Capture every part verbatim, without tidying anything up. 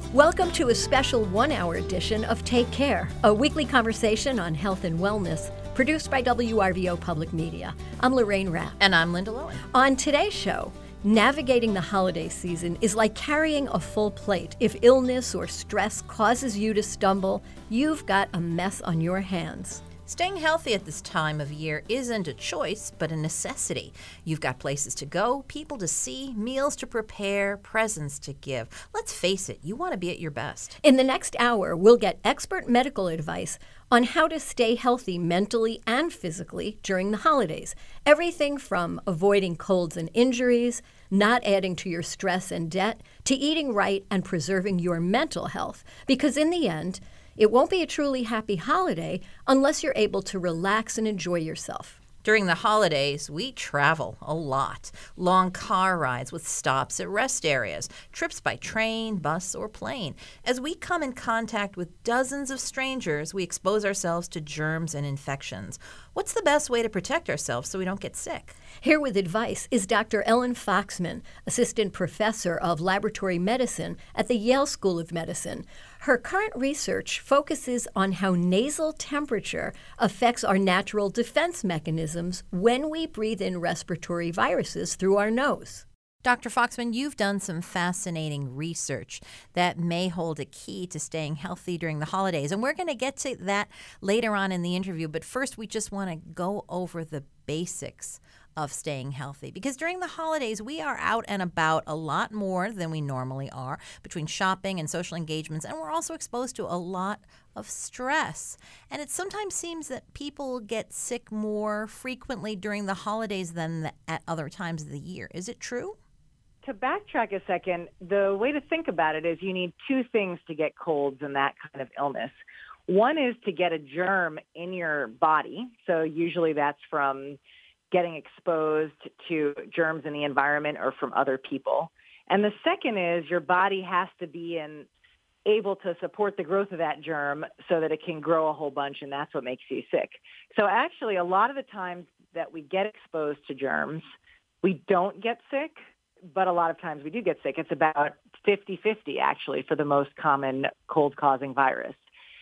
Welcome to a special one-hour edition of Take Care, a weekly conversation on health and wellness produced by W R V O Public Media. I'm Lorraine Rapp. And I'm Linda Lowen. On today's show, navigating the holiday season is like carrying a full plate. If illness or stress causes you to stumble, you've got a mess on your hands. Staying healthy at this time of year isn't a choice, but a necessity. You've got places to go, people to see, meals to prepare, presents to give. Let's face it, you want to be at your best. In the next hour, we'll get expert medical advice on how to stay healthy mentally and physically during the holidays. Everything from avoiding colds and injuries, not adding to your stress and debt, to eating right and preserving your mental health. Because in the end, it won't be a truly happy holiday unless you're able to relax and enjoy yourself. During the holidays, we travel a lot. Long car rides with stops at rest areas, trips by train, bus, or plane. As we come in contact with dozens of strangers, we expose ourselves to germs and infections. What's the best way to protect ourselves so we don't get sick? Here with advice is Doctor Ellen Foxman, Assistant Professor of Laboratory Medicine at the Yale School of Medicine. Her current research focuses on how nasal temperature affects our natural defense mechanisms when we breathe in respiratory viruses through our nose. Doctor Foxman, you've done some fascinating research that may hold a key to staying healthy during the holidays, and we're going to get to that later on in the interview. But first, we just want to go over the basics of staying healthy, because during the holidays, we are out and about a lot more than we normally are between shopping and social engagements, and we're also exposed to a lot of stress. And it sometimes seems that people get sick more frequently during the holidays than at other times of the year. Is it true? To backtrack a second, the way to think about it is you need two things to get colds and that kind of illness. One is to get a germ in your body. So usually that's from getting exposed to germs in the environment or from other people. And the second is your body has to be in, able to support the growth of that germ so that it can grow a whole bunch, and that's what makes you sick. So actually, a lot of the times that we get exposed to germs, we don't get sick, but a lot of times we do get sick. It's about fifty-fifty, actually, for the most common cold-causing virus.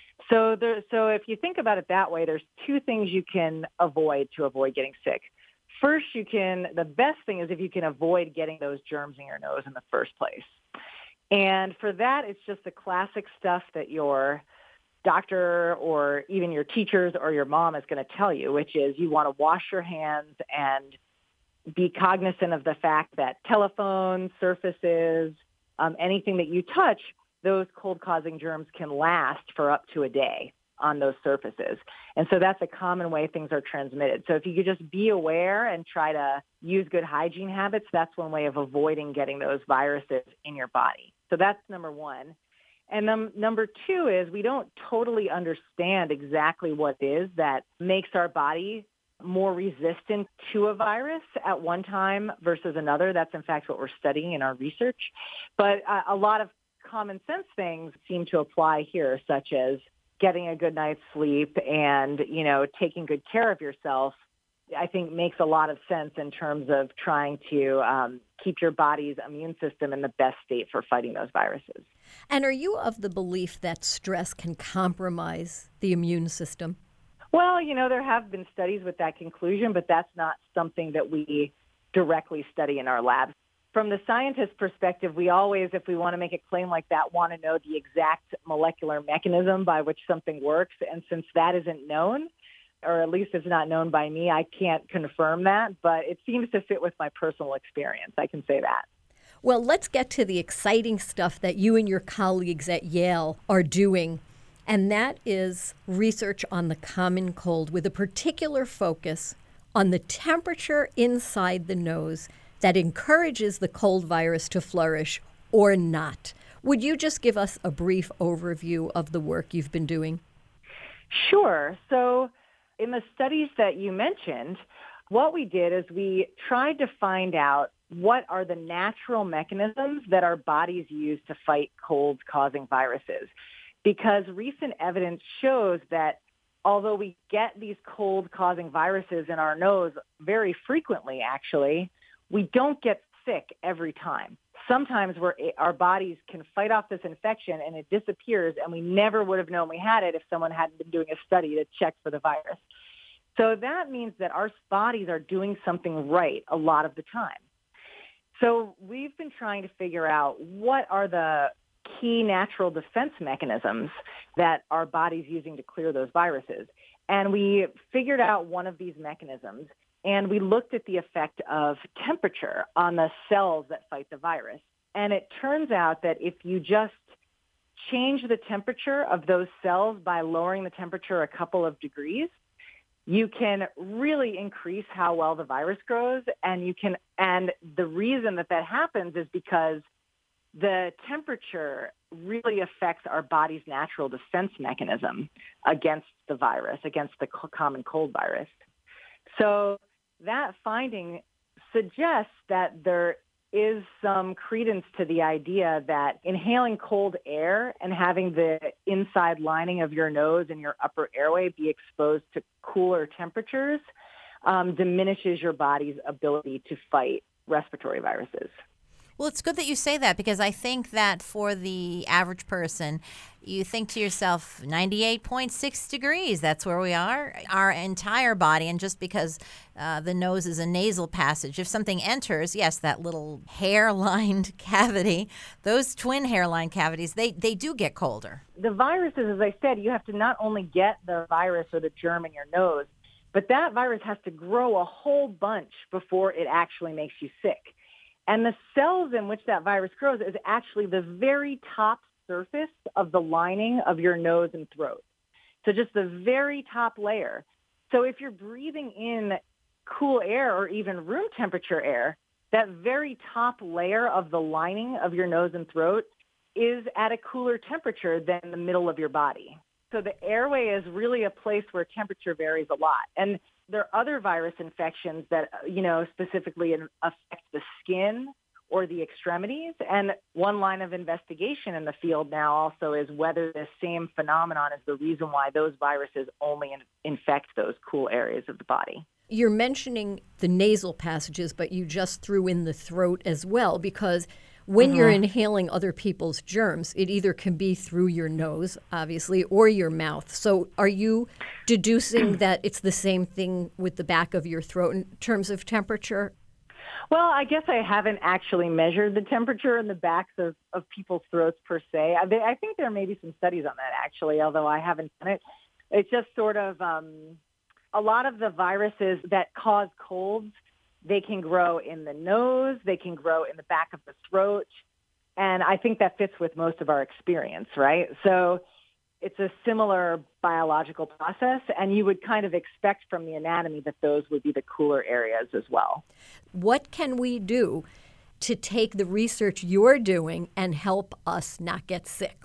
So there, so if you think about it that way, there's two things you can avoid to avoid getting sick. First, you can, the best thing is if you can avoid getting those germs in your nose in the first place. And for that, it's just the classic stuff that your doctor or even your teachers or your mom is going to tell you, which is you want to wash your hands and be cognizant of the fact that telephones, surfaces, um, anything that you touch, those cold-causing germs can last for up to a day on those surfaces. And so that's a common way things are transmitted. So if you could just be aware and try to use good hygiene habits, that's one way of avoiding getting those viruses in your body. So that's number one. And then number two is we don't totally understand exactly what it is that makes our body more resistant to a virus at one time versus another. That's, in fact, what we're studying in our research. But uh, a lot of common sense things seem to apply here, such as getting a good night's sleep and, you know, taking good care of yourself, I think makes a lot of sense in terms of trying to um, keep your body's immune system in the best state for fighting those viruses. And are you of the belief that stress can compromise the immune system? Well, you know, there have been studies with that conclusion, but that's not something that we directly study in our labs. From the scientist perspective, we always, if we want to make a claim like that, want to know the exact molecular mechanism by which something works. And since that isn't known, or at least it's not known by me, I can't confirm that, but it seems to fit with my personal experience. I can say that. Well, let's get to the exciting stuff that you and your colleagues at Yale are doing, and that is research on the common cold with a particular focus on the temperature inside the nose that encourages the cold virus to flourish or not. Would you just give us a brief overview of the work you've been doing? Sure. So in the studies that you mentioned, what we did is we tried to find out what are the natural mechanisms that our bodies use to fight cold-causing viruses. Because recent evidence shows that although we get these cold-causing viruses in our nose very frequently, actually, we don't get sick every time. sometimes we're, our bodies can fight off this infection and it disappears, and we never would have known we had it if someone hadn't been doing a study to check for the virus. So that means that our bodies are doing something right a lot of the time. So we've been trying to figure out what are the key natural defense mechanisms that our body's using to clear those viruses. And we figured out one of these mechanisms, and we looked at the effect of temperature on the cells that fight the virus. And it turns out that if you just change the temperature of those cells by lowering the temperature a couple of degrees, you can really increase how well the virus grows. And you can, and the reason that that happens is because the temperature really affects our body's natural defense mechanism against the virus, against the common cold virus. So that finding suggests that there is some credence to the idea that inhaling cold air and having the inside lining of your nose and your upper airway be exposed to cooler temperatures um, diminishes your body's ability to fight respiratory viruses. Well, it's good that you say that, because I think that for the average person, you think to yourself, ninety-eight point six degrees, that's where we are. Our entire body, and just because uh, the nose is a nasal passage, if something enters, yes, that little hair-lined cavity, those twin hairline cavities, they, they do get colder. The viruses, as I said, you have to not only get the virus or the germ in your nose, but that virus has to grow a whole bunch before it actually makes you sick. And the cells in which that virus grows is actually the very top surface of the lining of your nose and throat. So just the very top layer. So if you're breathing in cool air or even room temperature air, that very top layer of the lining of your nose and throat is at a cooler temperature than the middle of your body. So the airway is really a place where temperature varies a lot. And there are other virus infections that, you know, specifically affect the skin or the extremities. And one line of investigation in the field now also is whether this same phenomenon is the reason why those viruses only in- infect those cool areas of the body. You're mentioning the nasal passages, but you just threw in the throat as well, because when mm-hmm. you're inhaling other people's germs, it either can be through your nose, obviously, or your mouth. So are you deducing that it's the same thing with the back of your throat in terms of temperature? Well, I guess I haven't actually measured the temperature in the backs of, of people's throats per se. I, I think there may be some studies on that, actually, although I haven't done it. It's just sort of um, a lot of the viruses that cause colds, they can grow in the nose, they can grow in the back of the throat, and I think that fits with most of our experience, right? So it's a similar biological process, and you would kind of expect from the anatomy that those would be the cooler areas as well. What can we do to take the research you're doing and help us not get sick?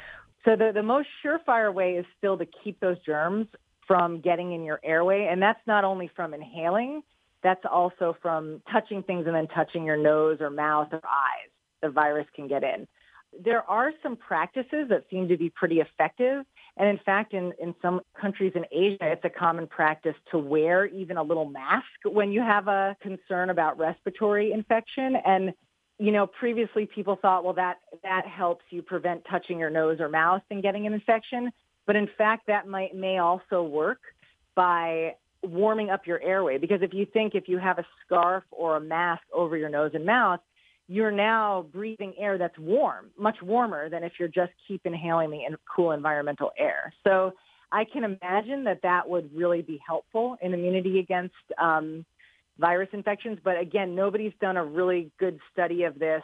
So the, the most surefire way is still to keep those germs from getting in your airway, and that's not only from inhaling, that's also from touching things and then touching your nose or mouth or eyes. The virus can get in. There are some practices that seem to be pretty effective. And in fact, in, in some countries in Asia, it's a common practice to wear even a little mask when you have a concern about respiratory infection. And, you know, previously people thought, well, that, that helps you prevent touching your nose or mouth and getting an infection. But in fact, that might may also work by warming up your airway. Because if you think if you have a scarf or a mask over your nose and mouth, you're now breathing air that's warm, much warmer than if you're just keep inhaling the cool environmental air. So I can imagine that that would really be helpful in immunity against um, virus infections. But again, nobody's done a really good study of this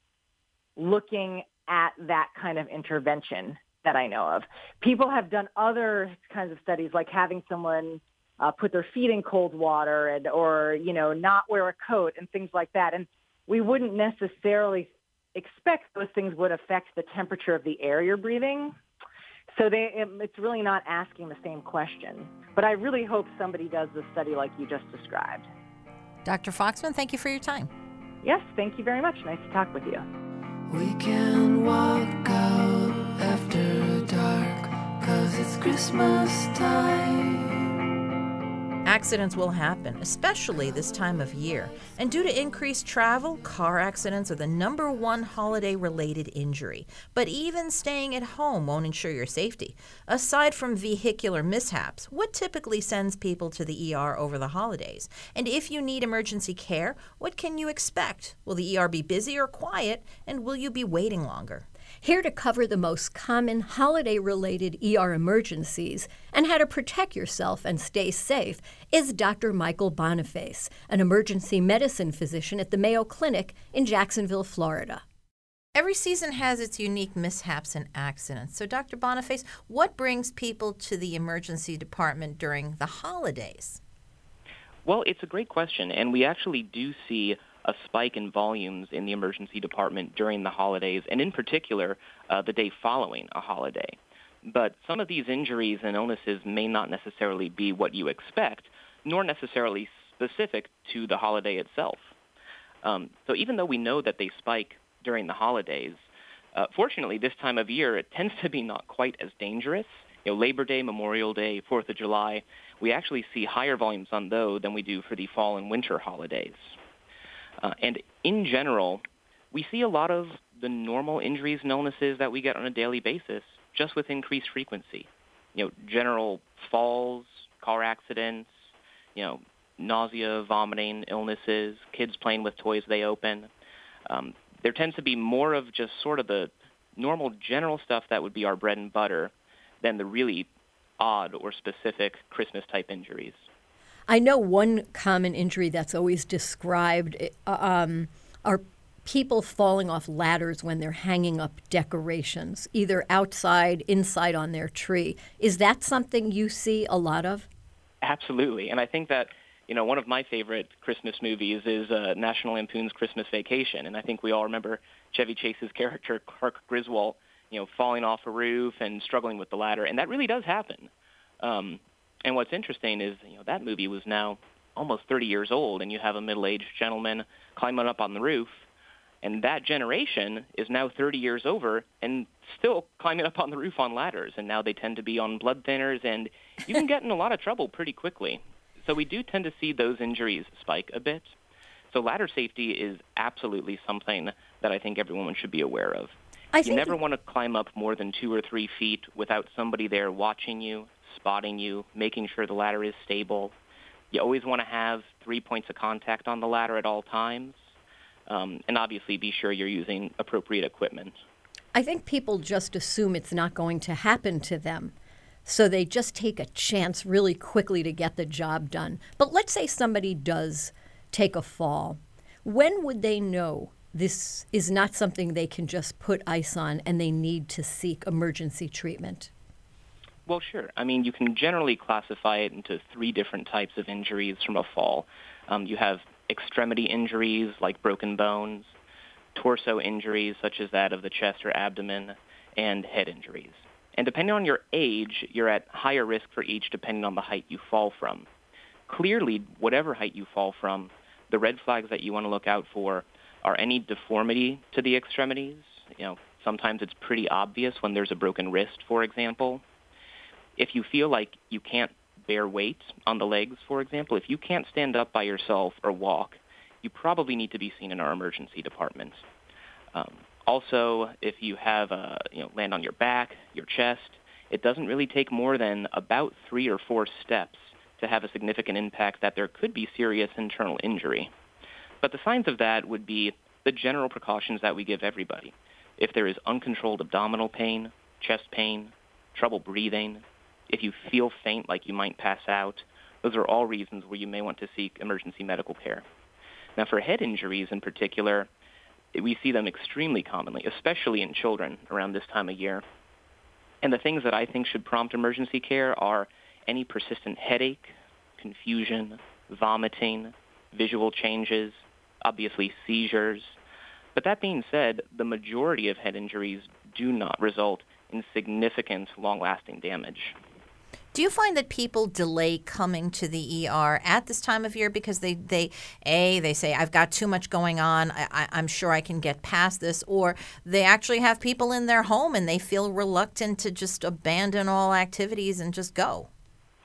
looking at that kind of intervention that I know of. People have done other kinds of studies, like having someone uh, put their feet in cold water and, or, you know, not wear a coat and things like that. And we wouldn't necessarily expect those things would affect the temperature of the air you're breathing. So they, it, it's really not asking the same question. But I really hope somebody does the study like you just described. Doctor Foxman, thank you for your time. Yes, thank you very much. Nice to talk with you. We can walk out after dark, 'cause it's Christmas time. accidents will happen, especially this time of year. And due to increased travel, car accidents are the number one holiday-related injury. But even staying at home won't ensure your safety. Aside from vehicular mishaps, what typically sends people to the E R over the holidays? And if you need emergency care, what can you expect? Will the E R be busy or quiet? And will you be waiting longer? Here to cover the most common holiday-related E R emergencies and how to protect yourself and stay safe is Doctor Michael Boniface, an emergency medicine physician at the Mayo Clinic in Jacksonville, Florida. Every season has its unique mishaps and accidents. So, Doctor Boniface, what brings people to the emergency department during the holidays? Well, it's a great question, and we actually do see a spike in volumes in the emergency department during the holidays, and in particular, uh, the day following a holiday. But some of these injuries and illnesses may not necessarily be what you expect, nor necessarily specific to the holiday itself. Um, so even though we know that they spike during the holidays, uh, fortunately, this time of year, it tends to be not quite as dangerous. You know, Labor Day, Memorial Day, Fourth of July, we actually see higher volumes on those than we do for the fall and winter holidays. Uh, and in general, we see a lot of the normal injuries and illnesses that we get on a daily basis, just with increased frequency. You know, general falls, car accidents, you know, nausea, vomiting, illnesses, kids playing with toys they open. Um, there tends to be more of just sort of the normal general stuff that would be our bread and butter than the really odd or specific Christmas-type injuries. I know one common injury that's always described um, are people falling off ladders when they're hanging up decorations, either outside, inside on their tree. Is that something you see a lot of? Absolutely. And I think that, you know, one of my favorite Christmas movies is uh, National Lampoon's Christmas Vacation. And I think we all remember Chevy Chase's character, Clark Griswold, you know, falling off a roof and struggling with the ladder. And that really does happen. Um, And what's interesting is, you know, that movie was now almost thirty years old, and you have a middle-aged gentleman climbing up on the roof, and that generation is now thirty years over and still climbing up on the roof on ladders, and now they tend to be on blood thinners, and you can get in a lot of trouble pretty quickly. So we do tend to see those injuries spike a bit. So ladder safety is absolutely something that I think everyone should be aware of. I you think never want to climb up more than two or three feet without somebody there watching you, spotting you, making sure the ladder is stable. You always want to have three points of contact on the ladder at all times. Um, and obviously be sure you're using appropriate equipment. I think people just assume it's not going to happen to them. So they just take a chance really quickly to get the job done. But let's say somebody does take a fall. When would they know this is not something they can just put ice on and they need to seek emergency treatment? Well, sure. I mean, you can generally classify it into three different types of injuries from a fall. Um, you have extremity injuries like broken bones, torso injuries such as that of the chest or abdomen, and head injuries. And depending on your age, you're at higher risk for each depending on the height you fall from. Clearly, whatever height you fall from, the red flags that you want to look out for are any deformity to the extremities. You know, sometimes it's pretty obvious when there's a broken wrist, for example. If you feel like you can't bear weight on the legs, for example, if you can't stand up by yourself or walk, you probably need to be seen in our emergency department. Um, also, if you have a, you know, land on your back, your chest, it doesn't really take more than about three or four steps to have a significant impact that there could be serious internal injury. But the signs of that would be the general precautions that we give everybody. If there is uncontrolled abdominal pain, chest pain, trouble breathing, if you feel faint like you might pass out, those are all reasons where you may want to seek emergency medical care. Now, for head injuries in particular, we see them extremely commonly, especially in children around this time of year. And the things that I think should prompt emergency care are any persistent headache, confusion, vomiting, visual changes, obviously seizures. But that being said, the majority of head injuries do not result in significant, long-lasting damage. Do you find that people delay coming to the E R at this time of year because they, they A, they say, I've got too much going on, I, I, I'm sure I can get past this, or they actually have people in their home and they feel reluctant to just abandon all activities and just go?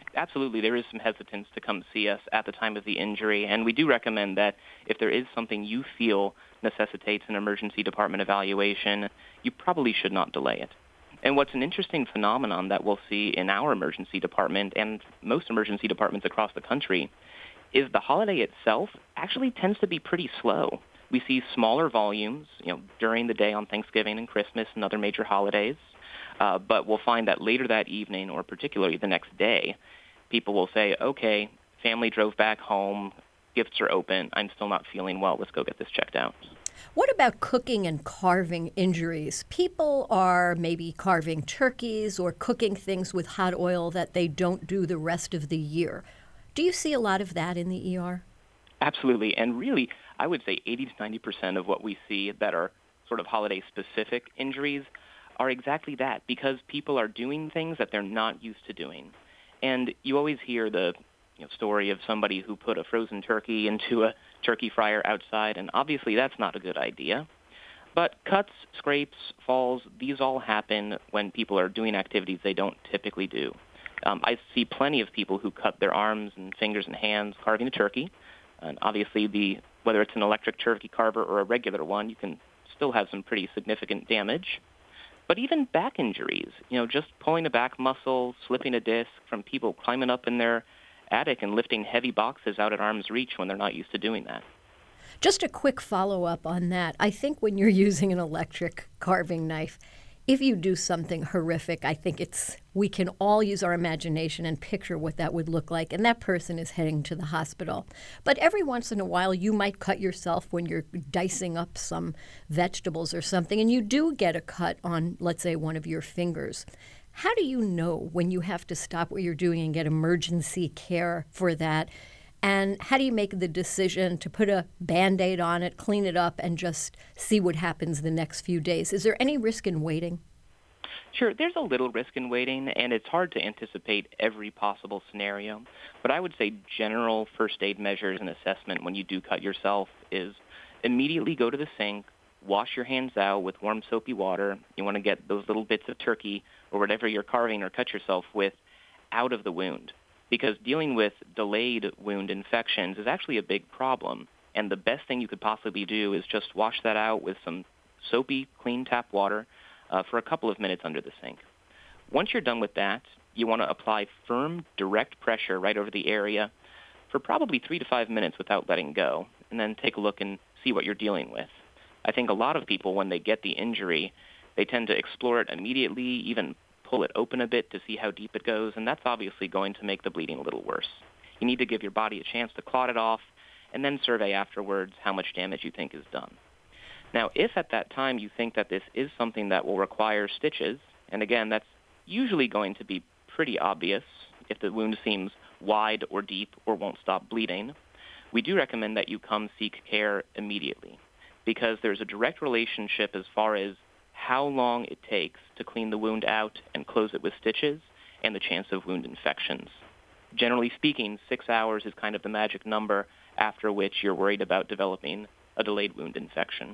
Absolutely, there is some hesitance to come see us at the time of the injury, and we do recommend that if there is something you feel necessitates an emergency department evaluation, you probably should not delay it. And what's an interesting phenomenon that we'll see in our emergency department and most emergency departments across the country is the holiday itself actually tends to be pretty slow. We see smaller volumes, you know, during the day on Thanksgiving and Christmas and other major holidays, uh, but we'll find that later that evening, or particularly the next day, people will say, okay, family drove back home, gifts are open, I'm still not feeling well, let's go get this checked out. What about cooking and carving injuries? People are maybe carving turkeys or cooking things with hot oil that they don't do the rest of the year. Do you see a lot of that in the E R? Absolutely, and really, I would say eighty to ninety percent of what we see that are sort of holiday-specific injuries are exactly that, because people are doing things that they're not used to doing. And you always hear the you know, story of somebody who put a frozen turkey into a turkey fryer outside, and obviously that's not a good idea. But cuts, scrapes, falls, these all happen when people are doing activities they don't typically do. Um, I see plenty of people who cut their arms and fingers and hands carving a turkey, and obviously the whether it's an electric turkey carver or a regular one, you can still have some pretty significant damage. But even back injuries, you know, just pulling a back muscle, slipping a disc from people climbing up in their attic and lifting heavy boxes out at arm's reach when they're not used to doing that. Just a quick follow-up on that. I think when you're using an electric carving knife, if you do something horrific, I think it's we can all use our imagination and picture what that would look like, and that person is heading to the hospital. But every once in a while, you might cut yourself when you're dicing up some vegetables or something, and you do get a cut on, let's say, one of your fingers. How do you know when you have to stop what you're doing and get emergency care for that? And how do you make the decision to put a Band-Aid on it, clean it up, and just see what happens the next few days? Is there any risk in waiting? Sure, there's a little risk in waiting, and it's hard to anticipate every possible scenario. But I would say general first aid measures and assessment when you do cut yourself is immediately go to the sink, wash your hands out with warm soapy water. You want to get those little bits of turkey or whatever you're carving or cut yourself with out of the wound, because dealing with delayed wound infections is actually a big problem. And the best thing you could possibly do is just wash that out with some soapy, clean tap water uh, for a couple of minutes under the sink. Once you're done with that, you want to apply firm, direct pressure right over the area for probably three to five minutes without letting go, and then take a look and see what you're dealing with. I think a lot of people, when they get the injury, they tend to explore it immediately, even pull it open a bit to see how deep it goes, and that's obviously going to make the bleeding a little worse. You need to give your body a chance to clot it off, and then survey afterwards how much damage you think is done. Now, if at that time you think that this is something that will require stitches, and again, that's usually going to be pretty obvious if the wound seems wide or deep or won't stop bleeding, we do recommend that you come seek care immediately, because there's a direct relationship as far as how long it takes to clean the wound out and close it with stitches and the chance of wound infections. Generally speaking, six hours is kind of the magic number after which you're worried about developing a delayed wound infection.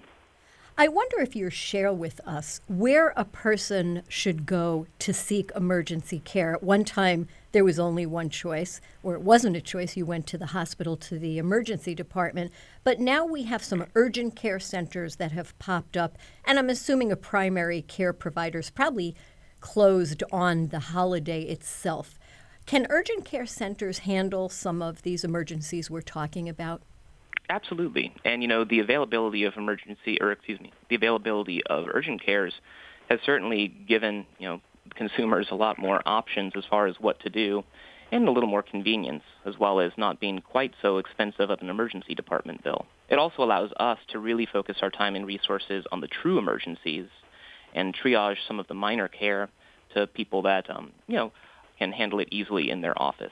I wonder if you'll share with us where a person should go to seek emergency care. At one time, there was only one choice, or it wasn't a choice. You went to the hospital, to the emergency department. But now we have some urgent care centers that have popped up, and I'm assuming a primary care provider is probably closed on the holiday itself. Can urgent care centers handle some of these emergencies we're talking about? Absolutely. And, you know, the availability of emergency, or excuse me, the availability of urgent cares has certainly given, you know, consumers a lot more options as far as what to do, and a little more convenience, as well as not being quite so expensive of an emergency department bill. It also allows us to really focus our time and resources on the true emergencies and triage some of the minor care to people that, um, you know, can handle it easily in their office.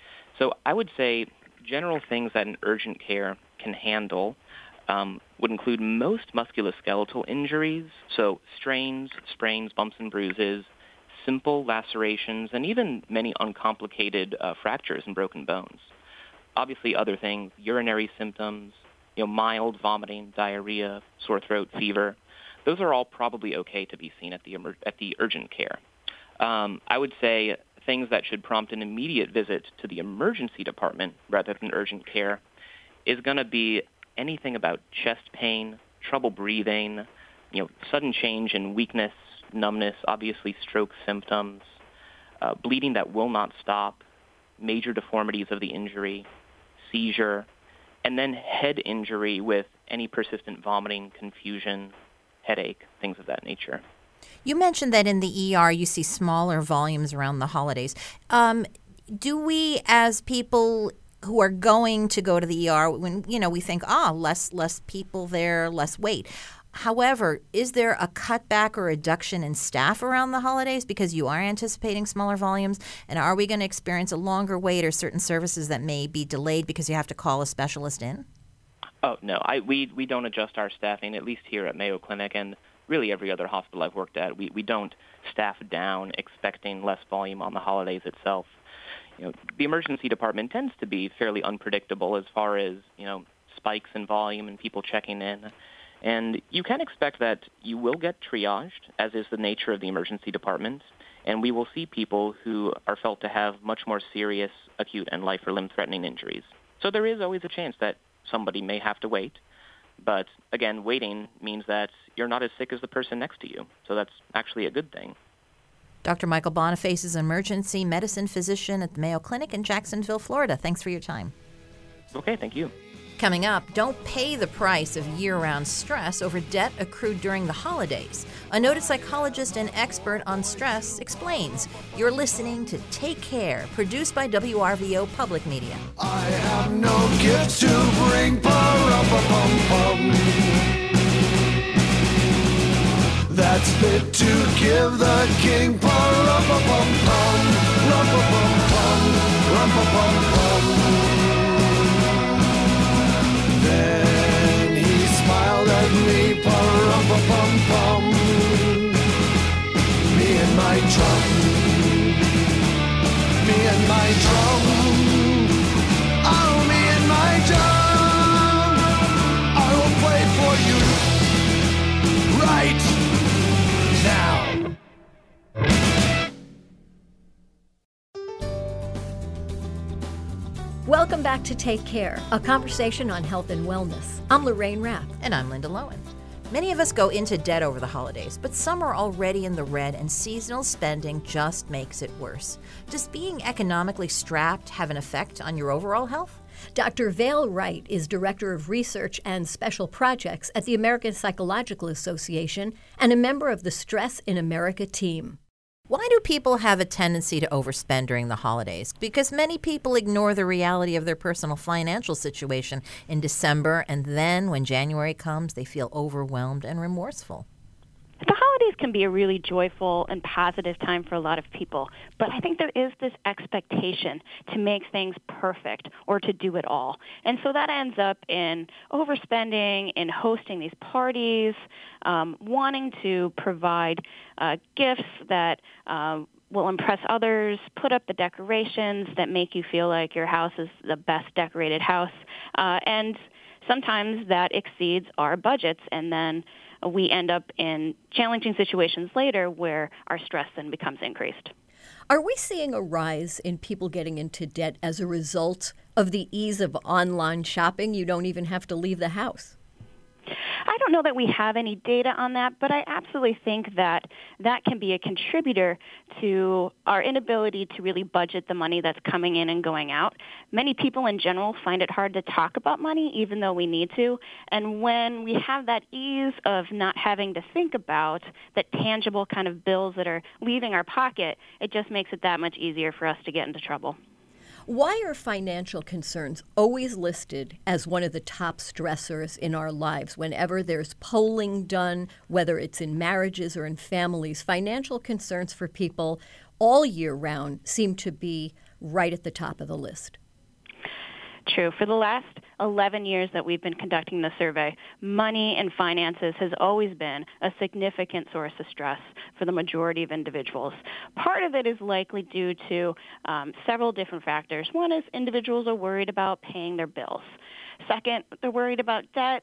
So I would say general things that an urgent care can handle um, would include most musculoskeletal injuries, so strains, sprains, bumps and bruises, simple lacerations, and even many uncomplicated uh, fractures and broken bones. Obviously, other things, urinary symptoms, you know, mild vomiting, diarrhea, sore throat, fever, those are all probably okay to be seen at the emer- at the urgent care. Um, I would say things that should prompt an immediate visit to the emergency department rather than urgent care is going to be anything about chest pain, trouble breathing, you know, sudden change in weakness, numbness, obviously stroke symptoms, uh, bleeding that will not stop, major deformities of the injury, seizure, and then head injury with any persistent vomiting, confusion, headache, things of that nature. You mentioned that in the E R you see smaller volumes around the holidays. Um, do we, as people who are going to go to the E R, when you know we think, ah, less less people there, less wait. However, is there a cutback or reduction in staff around the holidays because you are anticipating smaller volumes? And are we going to experience a longer wait or certain services that may be delayed because you have to call a specialist in? Oh, no. I, we, we don't adjust our staffing, at least here at Mayo Clinic and really every other hospital I've worked at. We, we don't staff down expecting less volume on the holidays itself. You know, the emergency department tends to be fairly unpredictable as far as, you know, spikes in volume and people checking in. And you can expect that you will get triaged, as is the nature of the emergency department, and we will see people who are felt to have much more serious, acute, and life or limb-threatening injuries. So there is always a chance that somebody may have to wait. But, again, waiting means that you're not as sick as the person next to you. So that's actually a good thing. Doctor Michael Boniface is an emergency medicine physician at the Mayo Clinic in Jacksonville, Florida. Thanks for your time. Okay, thank you. Coming up, don't pay the price of year-round stress over debt accrued during the holidays. A noted psychologist and expert on stress explains. You're listening to Take Care, produced by W R V O Public Media. I have no gift to bring, pa-rum-pa-pum-pum. That's fit to give the king, pa-rum-pa-pum-pum, rum-pa-pum-pum, rum-pa-pum-pum. Then he smiled at me, pa-rum-pa-pum-pum. Me and my drum, me and my drum, oh, me and my drum. I will play for you right now. Welcome back to Take Care, a conversation on health and wellness. I'm Lorraine Rapp. And I'm Linda Lowen. Many of us go into debt over the holidays, but some are already in the red and seasonal spending just makes it worse. Does being economically strapped have an effect on your overall health? Doctor Vail Wright is Director of Research and Special Projects at the American Psychological Association and a member of the Stress in America team. Why do people have a tendency to overspend during the holidays? Because many people ignore the reality of their personal financial situation in December, and then when January comes, they feel overwhelmed and remorseful. The holidays can be a really joyful and positive time for a lot of people, but I think there is this expectation to make things perfect or to do it all. And so that ends up in overspending, in hosting these parties, um, wanting to provide uh, gifts that um, will impress others, put up the decorations that make you feel like your house is the best decorated house, uh, and sometimes that exceeds our budgets, and then we end up in challenging situations later where our stress then becomes increased. Are we seeing a rise in people getting into debt as a result of the ease of online shopping? You don't even have to leave the house. I don't know that we have any data on that, but I absolutely think that that can be a contributor to our inability to really budget the money that's coming in and going out. Many people in general find it hard to talk about money, even though we need to. And when we have that ease of not having to think about the tangible kind of bills that are leaving our pocket, it just makes it that much easier for us to get into trouble. Why are financial concerns always listed as one of the top stressors in our lives? Whenever there's polling done, whether it's in marriages or in families, financial concerns for people all year round seem to be right at the top of the list. True. For the last eleven years that we've been conducting the survey, money and finances has always been a significant source of stress for the majority of individuals. Part of it is likely due to um, several different factors. One is individuals are worried about paying their bills. Second, they're worried about debt.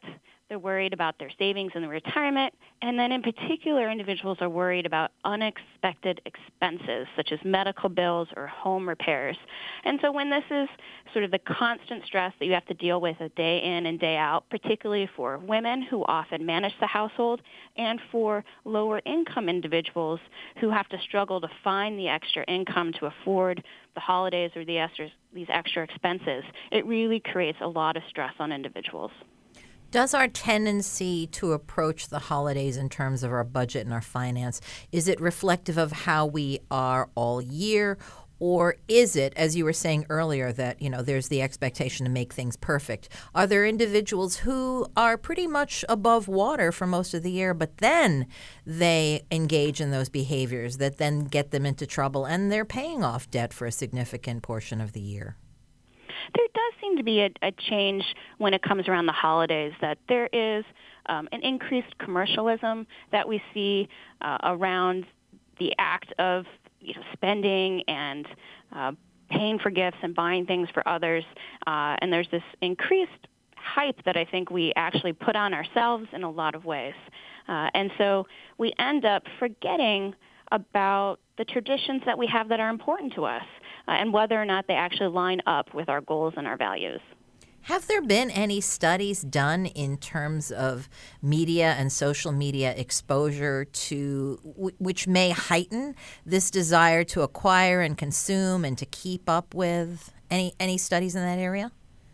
they're worried about their savings in the retirement, and then in particular, individuals are worried about unexpected expenses, such as medical bills or home repairs. And so when this is sort of the constant stress that you have to deal with a day in and day out, particularly for women who often manage the household, and for lower income individuals who have to struggle to find the extra income to afford the holidays or the extra, these extra expenses, it really creates a lot of stress on individuals. Does our tendency to approach the holidays in terms of our budget and our finance, is it reflective of how we are all year? Or is it, as you were saying earlier, that, you know, there's the expectation to make things perfect? Are there individuals who are pretty much above water for most of the year, but then they engage in those behaviors that then get them into trouble and they're paying off debt for a significant portion of the year? There does seem to be a, a change when it comes around the holidays, that there is um, an increased commercialism that we see uh, around the act of you know, spending and uh, paying for gifts and buying things for others. Uh, and there's this increased hype that I think we actually put on ourselves in a lot of ways. Uh, and so we end up forgetting about the traditions that we have that are important to us, uh, and whether or not they actually line up with our goals and our values. Have there been any studies done in terms of media and social media exposure to w- which may heighten this desire to acquire and consume and to keep up with? Any any studies in that area?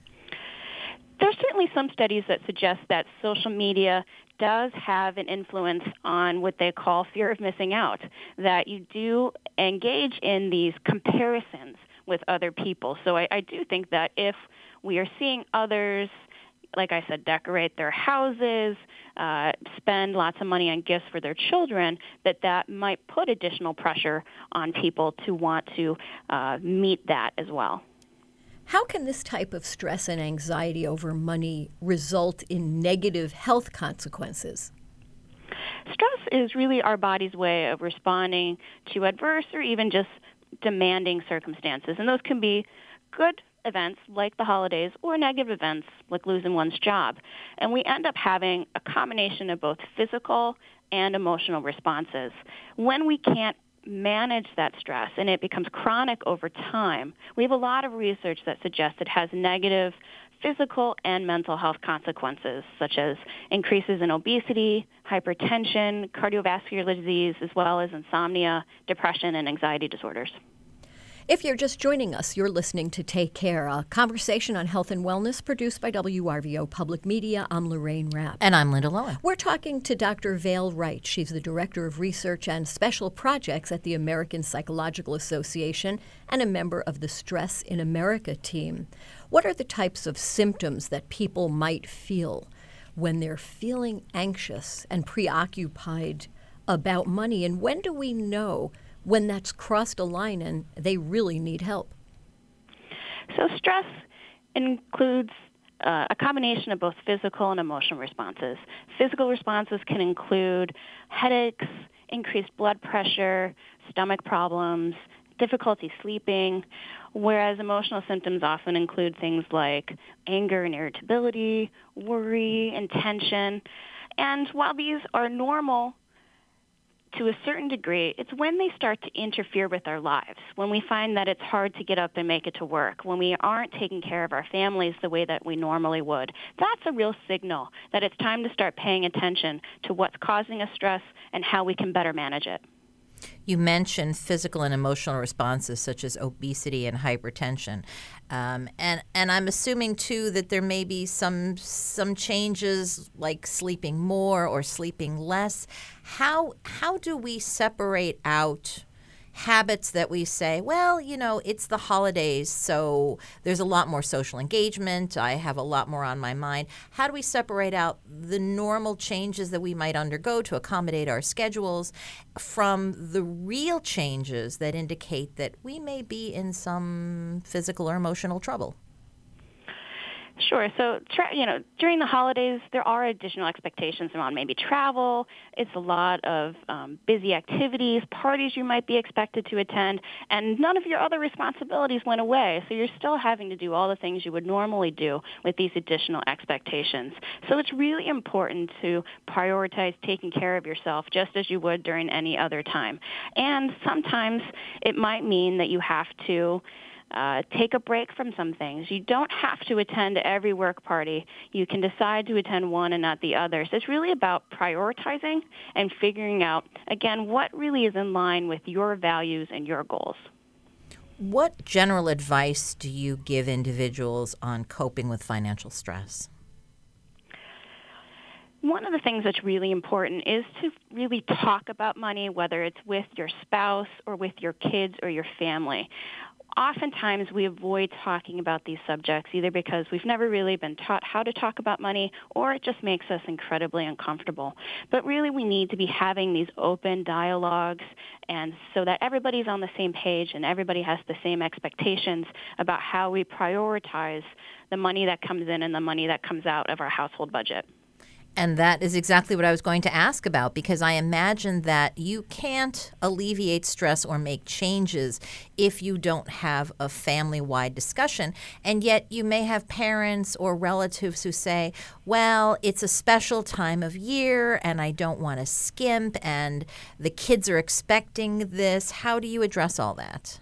There's certainly some studies that suggest that social media does have an influence on what they call fear of missing out, that you do engage in these comparisons with other people. So I, I do think that if we are seeing others, like I said, decorate their houses, uh, spend lots of money on gifts for their children, that that might put additional pressure on people to want to uh, meet that as well. How can this type of stress and anxiety over money result in negative health consequences? Stress is really our body's way of responding to adverse or even just demanding circumstances. And those can be good events like the holidays or negative events like losing one's job. And we end up having a combination of both physical and emotional responses. When we can't manage that stress and it becomes chronic over time, we have a lot of research that suggests it has negative physical and mental health consequences, such as increases in obesity, hypertension, cardiovascular disease, as well as insomnia, depression, and anxiety disorders. If you're just joining us, you're listening to Take Care, a conversation on health and wellness produced by W R V O Public Media. I'm Lorraine Rapp. And I'm Linda Lowen. We're talking to Doctor Vail Wright. She's the Director of Research and Special Projects at the American Psychological Association and a member of the Stress in America team. What are the types of symptoms that people might feel when they're feeling anxious and preoccupied about money? And when do we know when that's crossed a line and they really need help? So stress includes uh, a combination of both physical and emotional responses. Physical responses can include headaches, increased blood pressure, stomach problems, difficulty sleeping, whereas emotional symptoms often include things like anger and irritability, worry and tension. And while these are normal to a certain degree, it's when they start to interfere with our lives, when we find that it's hard to get up and make it to work, when we aren't taking care of our families the way that we normally would. That's a real signal that it's time to start paying attention to what's causing us stress and how we can better manage it. You mentioned physical and emotional responses such as obesity and hypertension. Um, and, and I'm assuming, too, that there may be some some changes like sleeping more or sleeping less. How how do we separate out habits that we say, well, you know, it's the holidays, so there's a lot more social engagement, I have a lot more on my mind. How do we separate out the normal changes that we might undergo to accommodate our schedules from the real changes that indicate that we may be in some physical or emotional trouble? Sure. So, tra- you know, during the holidays, there are additional expectations around maybe travel. It's a lot of um, busy activities, parties you might be expected to attend, and none of your other responsibilities went away. So you're still having to do all the things you would normally do with these additional expectations. So it's really important to prioritize taking care of yourself just as you would during any other time. And sometimes it might mean that you have to Uh, take a break from some things. You don't have to attend every work party. You can decide to attend one and not the other. So it's really about prioritizing and figuring out, again, what really is in line with your values and your goals. What general advice do you give individuals on coping with financial stress? One of the things that's really important is to really talk about money, whether it's with your spouse or with your kids or your family. Oftentimes we avoid talking about these subjects either because we've never really been taught how to talk about money or it just makes us incredibly uncomfortable. But really we need to be having these open dialogues and so that everybody's on the same page and everybody has the same expectations about how we prioritize the money that comes in and the money that comes out of our household budget. And that is exactly what I was going to ask about, because I imagine that you can't alleviate stress or make changes if you don't have a family-wide discussion. And yet you may have parents or relatives who say, well, it's a special time of year and I don't want to skimp and the kids are expecting this. How do you address all that?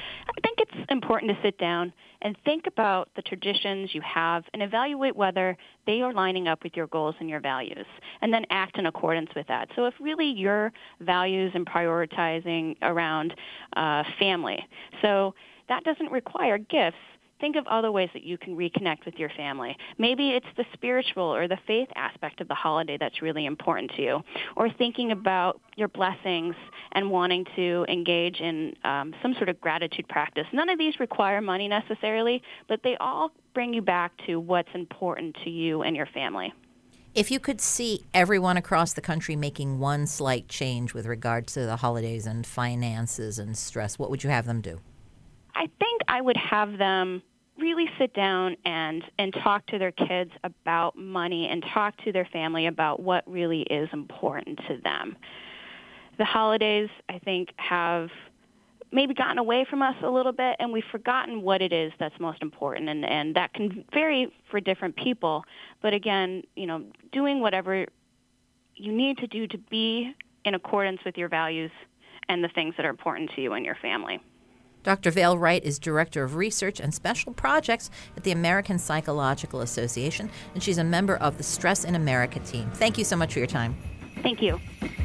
I think it's important to sit down and think about the traditions you have and evaluate whether they are lining up with your goals and your values, and then act in accordance with that. So if really your values and prioritizing around uh, family, so that doesn't require gifts. Think of other ways that you can reconnect with your family. Maybe it's the spiritual or the faith aspect of the holiday that's really important to you, or thinking about your blessings and wanting to engage in um, some sort of gratitude practice. None of these require money necessarily, but they all bring you back to what's important to you and your family. If you could see everyone across the country making one slight change with regard to the holidays and finances and stress, what would you have them do? I think I would have them really sit down and, and talk to their kids about money and talk to their family about what really is important to them. The holidays, I think, have maybe gotten away from us a little bit, and we've forgotten what it is that's most important, and, and that can vary for different people. But again, you know, doing whatever you need to do to be in accordance with your values and the things that are important to you and your family. Doctor Vail Wright is Director of Research and Special Projects at the American Psychological Association, and she's a member of the Stress in America team. Thank you so much for your time. Thank you.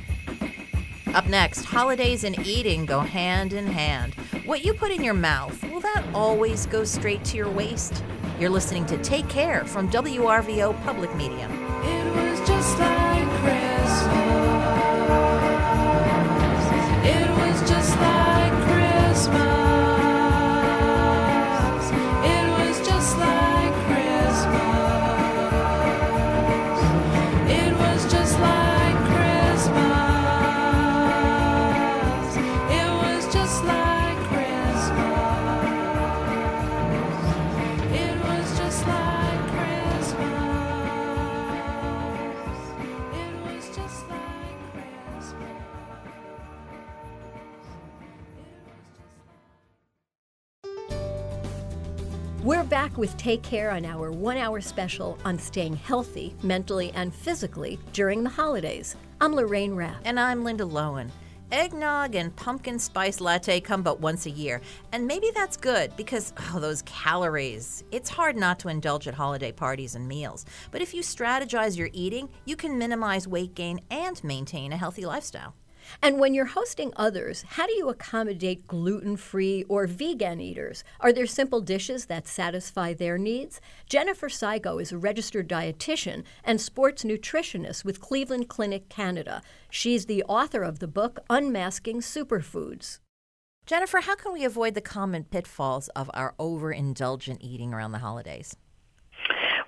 Up next, holidays and eating go hand in hand. What you put in your mouth, will that always go straight to your waist? You're listening to Take Care from W R V O Public Media. It was just like Christmas. It was just like Christmas. It was just like Christmas. It was just like Christmas. It was just like Christmas. It was just like Christmas. It was just like Christmas. We're back with Take Care on our one-hour special on staying healthy mentally and physically during the holidays. I'm Lorraine Rapp. And I'm Linda Lowen. Eggnog and pumpkin spice latte come but once a year. And maybe that's good because, oh, those calories. It's hard not to indulge at holiday parties and meals. But if you strategize your eating, you can minimize weight gain and maintain a healthy lifestyle. And when you're hosting others, how do you accommodate gluten-free or vegan eaters? Are there simple dishes that satisfy their needs? Jennifer Saigo is a registered dietitian and sports nutritionist with Cleveland Clinic Canada. She's the author of the book Unmasking Superfoods. Jennifer, how can we avoid the common pitfalls of our overindulgent eating around the holidays?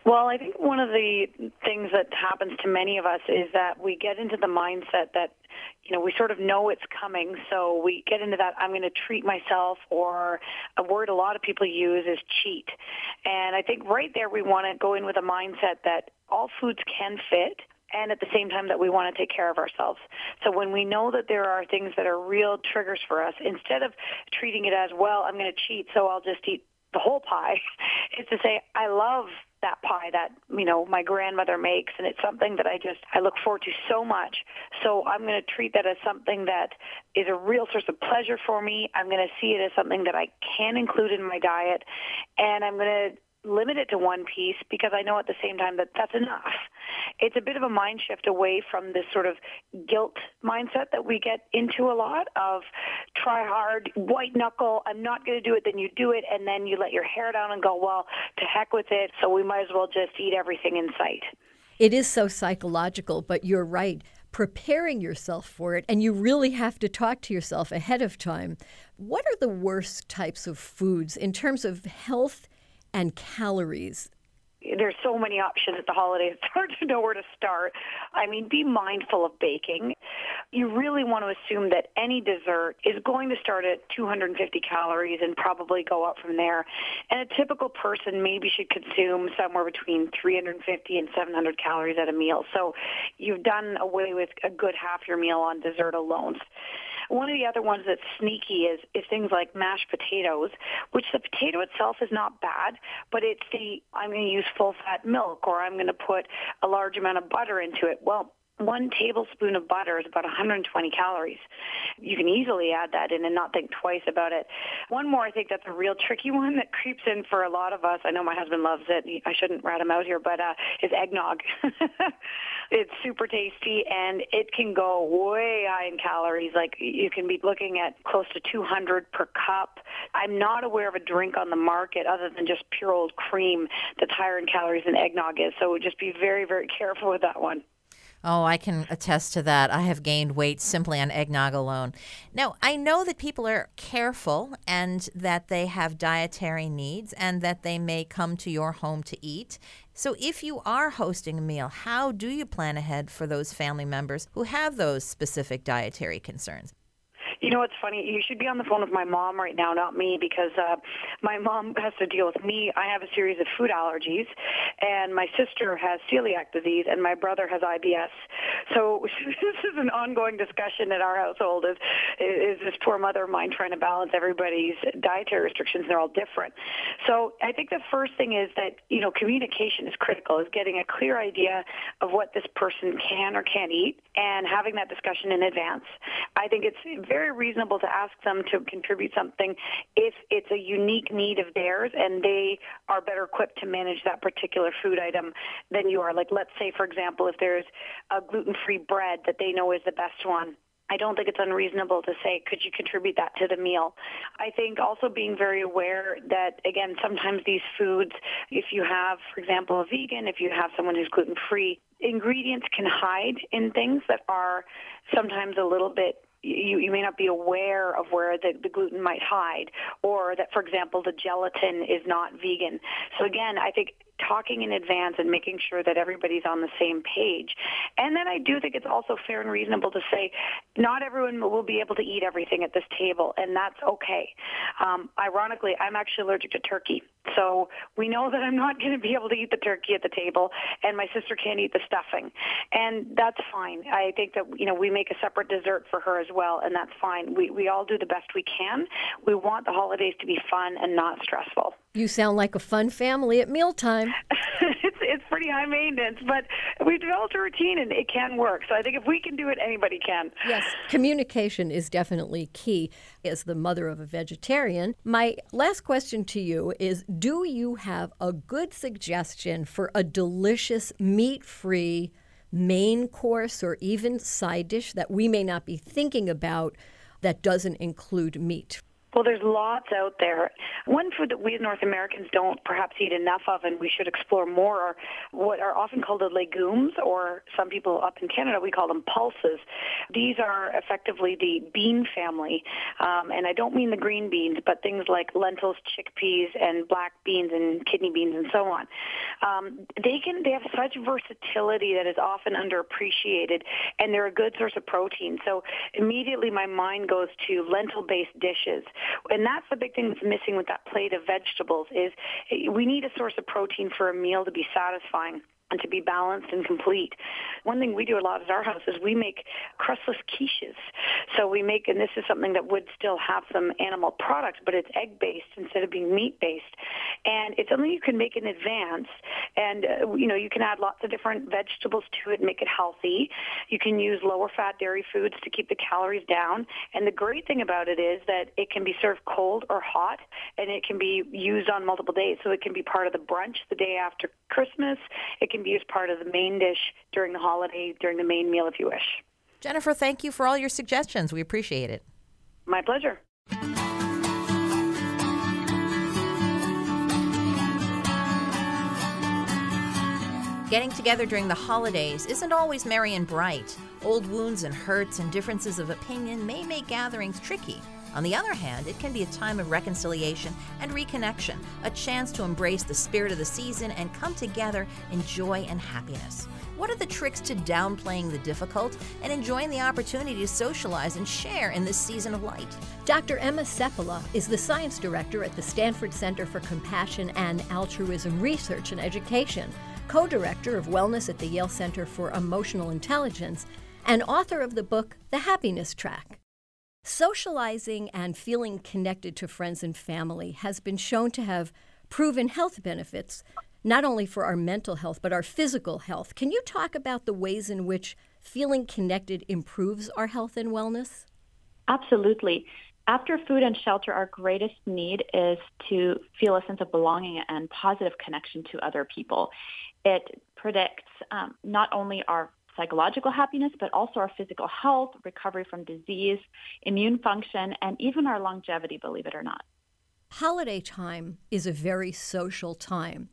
Well, I think one of the things that happens to many of us is that we get into the mindset that, you know, we sort of know it's coming, so we get into that I'm going to treat myself, or a word a lot of people use is cheat. And I think right there we want to go in with a mindset that all foods can fit, and at the same time that we want to take care of ourselves. So when we know that there are things that are real triggers for us, instead of treating it as, well, I'm going to cheat, so I'll just eat the whole pie, is to say, I love that pie that, you know, my grandmother makes, and it's something that I just, I look forward to so much. So I'm going to treat that as something that is a real source of pleasure for me. I'm going to see it as something that I can include in my diet, and I'm going to limit it to one piece because I know at the same time that that's enough. It's a bit of a mind shift away from this sort of guilt mindset that we get into a lot of try hard, white knuckle, I'm not going to do it, then you do it, and then you let your hair down and go, well, to heck with it, so we might as well just eat everything in sight. It is so psychological, but you're right. Preparing yourself for it, and you really have to talk to yourself ahead of time. What are the worst types of foods in terms of health and calories? There's so many options at the holidays. It's hard to know where to start. I mean, be mindful of baking. You really want to assume that any dessert is going to start at two hundred fifty calories and probably go up from there. And a typical person maybe should consume somewhere between three hundred fifty and seven hundred calories at a meal. So you've done away with a good half your meal on dessert alone. One of the other ones that's sneaky is, is things like mashed potatoes, which the potato itself is not bad, but it's the, I'm going to use full-fat milk, or I'm going to put a large amount of butter into it. Well, one tablespoon of butter is about one hundred twenty calories. You can easily add that in and not think twice about it. One more, I think that's a real tricky one that creeps in for a lot of us. I know my husband loves it. I shouldn't rat him out here, but uh, is eggnog. It's super tasty, and it can go way high in calories. Like, you can be looking at close to two hundred per cup. I'm not aware of a drink on the market other than just pure old cream that's higher in calories than eggnog is. So just be very, very careful with that one. Oh, I can attest to that. I have gained weight simply on eggnog alone. Now, I know that people are careful and that they have dietary needs and that they may come to your home to eat. So if you are hosting a meal, how do you plan ahead for those family members who have those specific dietary concerns? You know, it's funny. You should be on the phone with my mom right now, not me, because uh, my mom has to deal with me. I have a series of food allergies, and my sister has celiac disease, and my brother has I B S. So this is an ongoing discussion in our household, is, is this poor mother of mine trying to balance everybody's dietary restrictions. They're all different. So I think the first thing is that, you know, communication is critical, is getting a clear idea of what this person can or can't eat and having that discussion in advance. I think it's very reasonable to ask them to contribute something if it's a unique need of theirs and they are better equipped to manage that particular food item than you are. Like, let's say, for example, if there's a gluten-free bread that they know is the best one, I don't think it's unreasonable to say, could you contribute that to the meal? I think also being very aware that, again, sometimes these foods, if you have, for example, a vegan, if you have someone who's gluten-free, ingredients can hide in things that are sometimes a little bit, You, you may not be aware of where the, the gluten might hide, or that, for example, the gelatin is not vegan. So again, I think talking in advance and making sure that everybody's on the same page. And then I do think it's also fair and reasonable to say not everyone will be able to eat everything at this table, and that's okay. Um, ironically, I'm actually allergic to turkey. So we know that I'm not going to be able to eat the turkey at the table, and my sister can't eat the stuffing. And that's fine. I think that, you know, we make a separate dessert for her as well, and that's fine. We, we all do the best we can. We want the holidays to be fun and not stressful. You sound like a fun family at mealtime. it's it's pretty high maintenance, but we've developed a routine and it can work. So I think if we can do it, anybody can. Yes, communication is definitely key. As the mother of a vegetarian, my last question to you is, do you have a good suggestion for a delicious meat-free main course or even side dish that we may not be thinking about that doesn't include meat? Well, there's lots out there. One food that we as North Americans don't perhaps eat enough of, and we should explore more, are what are often called the legumes, or some people up in Canada, we call them pulses. These are effectively the bean family, um, and I don't mean the green beans, but things like lentils, chickpeas, and black beans, and kidney beans, and so on. Um, they can they have such versatility that is often underappreciated, and they're a good source of protein. So immediately my mind goes to lentil-based dishes. And that's the big thing that's missing with that plate of vegetables is we need a source of protein for a meal to be satisfying and to be balanced and complete. One thing we do a lot at our house is we make crustless quiches. So we make, and this is something that would still have some animal products, but it's egg-based instead of being meat-based. And it's something you can make in advance. And, uh, you know, you can add lots of different vegetables to it and make it healthy. You can use lower-fat dairy foods to keep the calories down. And the great thing about it is that it can be served cold or hot, and it can be used on multiple days. So it can be part of the brunch the day after Christmas. It can be used part of the main dish during the holiday, during the main meal if you wish. Jennifer, thank you for all your suggestions. We appreciate it. My pleasure. Getting together during the holidays isn't always merry and bright. Old wounds and hurts and differences of opinion may make gatherings tricky. On the other hand, it can be a time of reconciliation and reconnection, a chance to embrace the spirit of the season and come together in joy and happiness. What are the tricks to downplaying the difficult and enjoying the opportunity to socialize and share in this season of light? Doctor Emma Seppala is the science director at the Stanford Center for Compassion and Altruism Research and Education, co-director of wellness at the Yale Center for Emotional Intelligence, and author of the book The Happiness Track. Socializing and feeling connected to friends and family has been shown to have proven health benefits, not only for our mental health, but our physical health. Can you talk about the ways in which feeling connected improves our health and wellness? Absolutely. After food and shelter, our greatest need is to feel a sense of belonging and positive connection to other people. It predicts um, not only our psychological happiness, but also our physical health, recovery from disease, immune function, and even our longevity, believe it or not. Holiday time is a very social time.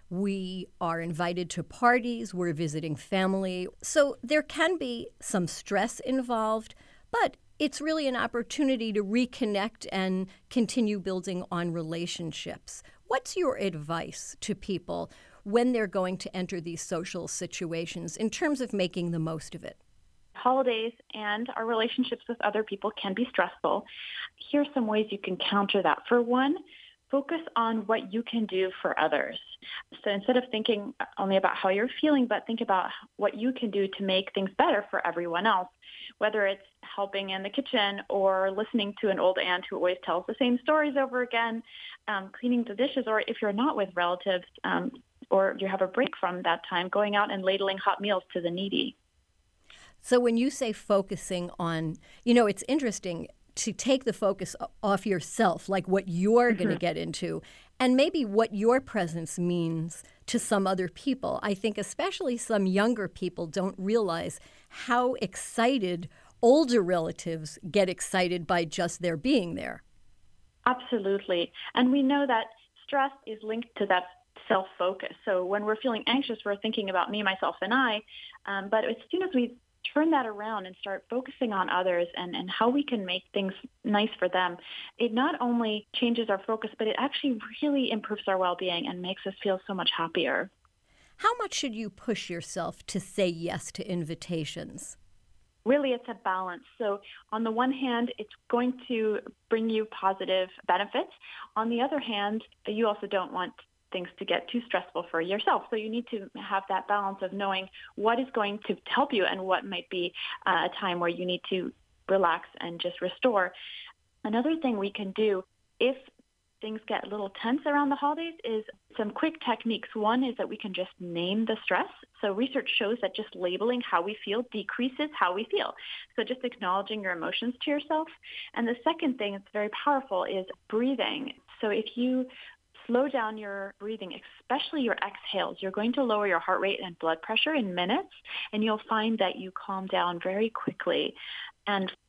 We are invited to parties, we're visiting family, so there can be some stress involved, but it's really an opportunity to reconnect and continue building on relationships. What's your advice to people when they're going to enter these social situations in terms of making the most of it? Holidays and our relationships with other people can be stressful. Here's some ways you can counter that. For one, focus on what you can do for others. So instead of thinking only about how you're feeling, but think about what you can do to make things better for everyone else, whether it's helping in the kitchen or listening to an old aunt who always tells the same stories over again, um, cleaning the dishes, or if you're not with relatives um, or you have a break from that time, going out and ladling hot meals to the needy. So when you say focusing on, you know, it's interesting to take the focus off yourself, like what you're mm-hmm. going to get into, and maybe what your presence means to some other people. I think especially some younger people don't realize how excited older relatives get excited by just their being there. Absolutely. And we know that stress is linked to that self-focus. So when we're feeling anxious, we're thinking about me, myself, and I. Um, but as soon as we turn that around and start focusing on others and, and how we can make things nice for them, it not only changes our focus, but it actually really improves our well-being and makes us feel so much happier. How much should you push yourself to say yes to invitations? Really, it's a balance. So on the one hand, it's going to bring you positive benefits. On the other hand, you also don't want things to get too stressful for yourself. So you need to have that balance of knowing what is going to help you and what might be uh, a time where you need to relax and just restore. Another thing we can do if things get a little tense around the holidays is some quick techniques. One is that we can just name the stress. So research shows that just labeling how we feel decreases how we feel. So just acknowledging your emotions to yourself. And the second thing that's very powerful is breathing. So if you slow down your breathing, especially your exhales, you're going to lower your heart rate and blood pressure in minutes, and you'll find that you calm down very quickly. And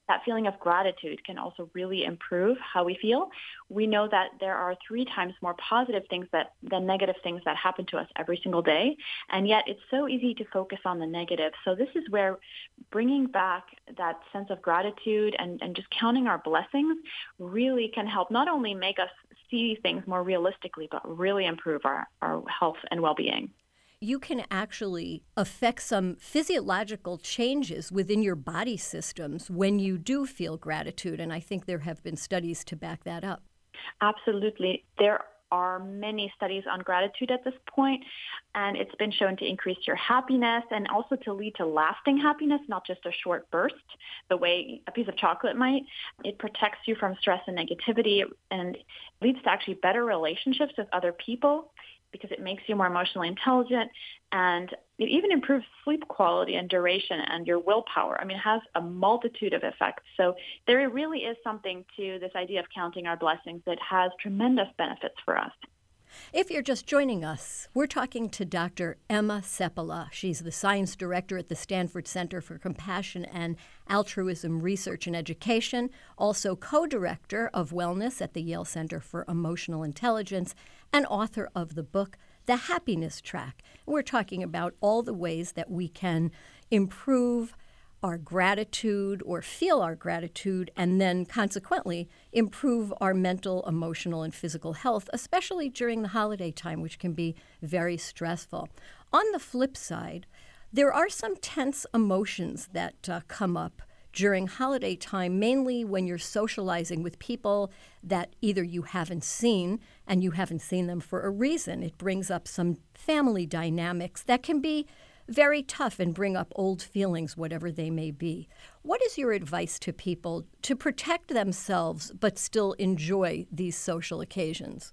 that feeling of gratitude can also really improve how we feel. We know that there are three times more positive things that than negative things that happen to us every single day, and yet it's so easy to focus on the negative. So this is where bringing back that sense of gratitude and, and just counting our blessings really can help not only make us see things more realistically, but really improve our, our health and well-being. You can actually affect some physiological changes within your body systems when you do feel gratitude, and I think there have been studies to back that up. Absolutely. There are many studies on gratitude at this point, and it's been shown to increase your happiness and also to lead to lasting happiness, not just a short burst, the way a piece of chocolate might. It protects you from stress and negativity and leads to actually better relationships with other people, because it makes you more emotionally intelligent, and it even improves sleep quality and duration and your willpower. I mean, it has a multitude of effects. So there really is something to this idea of counting our blessings that has tremendous benefits for us. If you're just joining us, we're talking to Doctor Emma Seppala. She's the science director at the Stanford Center for Compassion and Altruism Research and Education, also co-director of wellness at the Yale Center for Emotional Intelligence, and author of the book, The Happiness Track. We're talking about all the ways that we can improve our gratitude or feel our gratitude, and then consequently improve our mental, emotional, and physical health, especially during the holiday time, which can be very stressful. On the flip side, there are some tense emotions that uh, come up during holiday time, mainly when you're socializing with people that either you haven't seen and you haven't seen them for a reason. It brings up some family dynamics that can be very tough and bring up old feelings, whatever they may be. What is your advice to people to protect themselves but still enjoy these social occasions?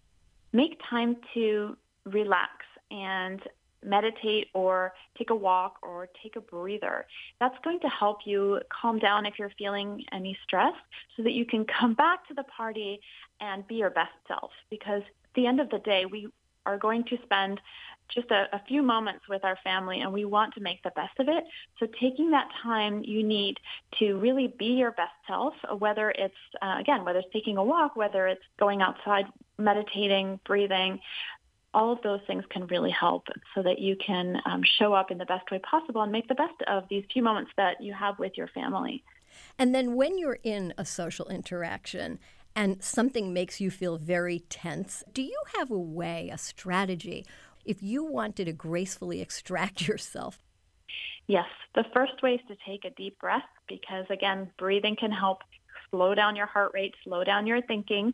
Make time to relax and meditate or take a walk or take a breather. That's going to help you calm down if you're feeling any stress so that you can come back to the party and be your best self. Because at the end of the day, we are going to spend just a, a few moments with our family, and we want to make the best of it. So taking that time you need to really be your best self, whether it's, uh, again, whether it's taking a walk, whether it's going outside, meditating, breathing, all of those things can really help so that you can um, show up in the best way possible and make the best of these few moments that you have with your family. And then when you're in a social interaction and something makes you feel very tense, do you have a way, a strategy, if you wanted to gracefully extract yourself? Yes. The first way is to take a deep breath because, again, breathing can help slow down your heart rate, slow down your thinking.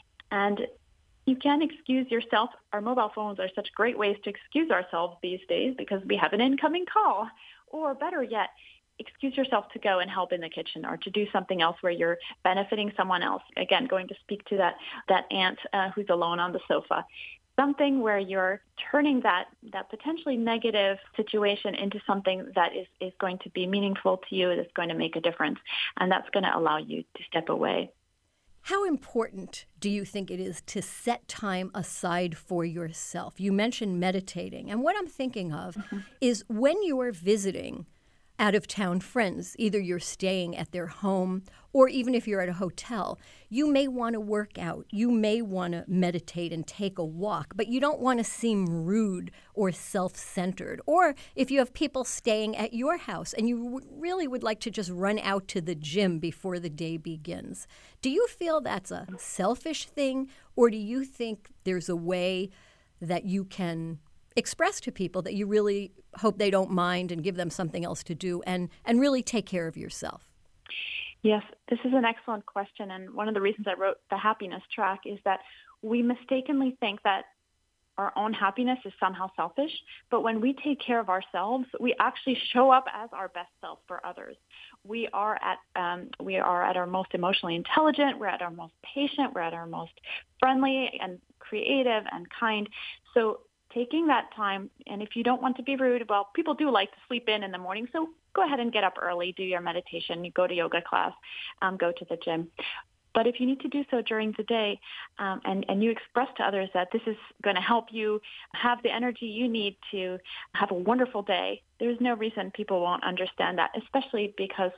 And you can excuse yourself. Our mobile phones are such great ways to excuse ourselves these days because we have an incoming call. Or better yet, excuse yourself to go and help in the kitchen or to do something else where you're benefiting someone else. Again, going to speak to that, that aunt uh, who's alone on the sofa. Something where you're turning that, that potentially negative situation into something that is, is going to be meaningful to you, that's going to make a difference, and that's going to allow you to step away. How important do you think it is to set time aside for yourself? You mentioned meditating, and what I'm thinking of mm-hmm. is when you are visiting out-of-town friends, either you're staying at their home or even if you're at a hotel, you may want to work out, you may want to meditate and take a walk, but you don't want to seem rude or self-centered. Or if you have people staying at your house and you w- really would like to just run out to the gym before the day begins. Do you feel that's a selfish thing, or do you think there's a way that you can express to people that you really hope they don't mind and give them something else to do and, and really take care of yourself? Yes, this is an excellent question. And one of the reasons I wrote The Happiness Track is that we mistakenly think that our own happiness is somehow selfish. But when we take care of ourselves, we actually show up as our best self for others. We are at um, we are at our most emotionally intelligent. We're at our most patient. We're at our most friendly and creative and kind. So taking that time, and if you don't want to be rude, well, people do like to sleep in in the morning, so go ahead and get up early, do your meditation, you go to yoga class, um, go to the gym. But if you need to do so during the day um, and, and you express to others that this is going to help you have the energy you need to have a wonderful day, there's no reason people won't understand that, especially because some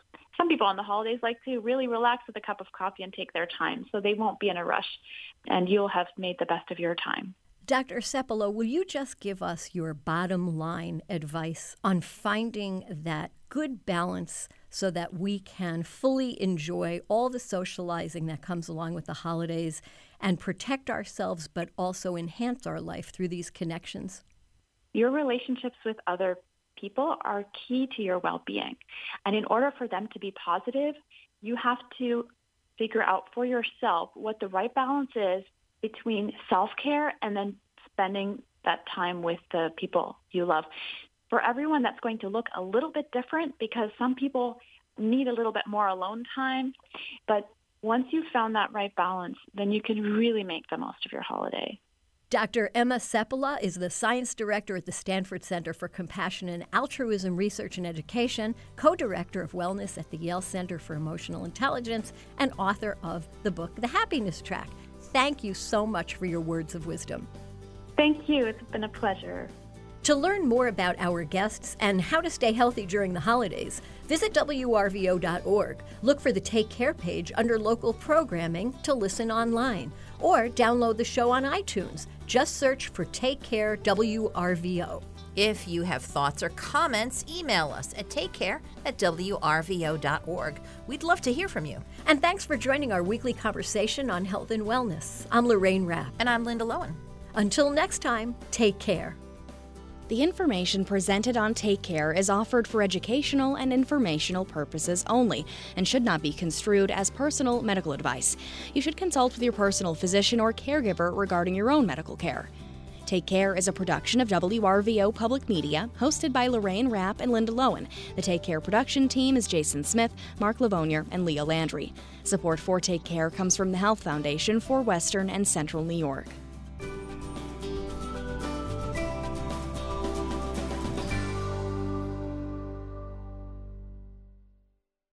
people on the holidays like to really relax with a cup of coffee and take their time, so they won't be in a rush, and you'll have made the best of your time. Doctor Seppala, will you just give us your bottom line advice on finding that good balance so that we can fully enjoy all the socializing that comes along with the holidays and protect ourselves but also enhance our life through these connections? Your relationships with other people are key to your well-being. And in order for them to be positive, you have to figure out for yourself what the right balance is between self-care and then spending that time with the people you love. For everyone, that's going to look a little bit different because some people need a little bit more alone time. But once you've found that right balance, then you can really make the most of your holiday. Doctor Emma Seppala is the Science Director at the Stanford Center for Compassion and Altruism Research and Education, co-director of Wellness at the Yale Center for Emotional Intelligence, and author of the book, The Happiness Track. Thank you so much for your words of wisdom. Thank you. It's been a pleasure. To learn more about our guests and how to stay healthy during the holidays, visit W R V O dot org. Look for the Take Care page under local programming to listen online, or download the show on iTunes. Just search for Take Care W R V O. If you have thoughts or comments, email us at takecare at W R V O dot org. We'd love to hear from you. And thanks for joining our weekly conversation on health and wellness. I'm Lorraine Rapp. And I'm Linda Lowen. Until next time, take care. The information presented on Take Care is offered for educational and informational purposes only and should not be construed as personal medical advice. You should consult with your personal physician or caregiver regarding your own medical care. Take Care is a production of W R V O Public Media, hosted by Lorraine Rapp and Linda Lowen. The Take Care production team is Jason Smith, Mark Lavonier, and Leah Landry. Support for Take Care comes from the Health Foundation for Western and Central New York.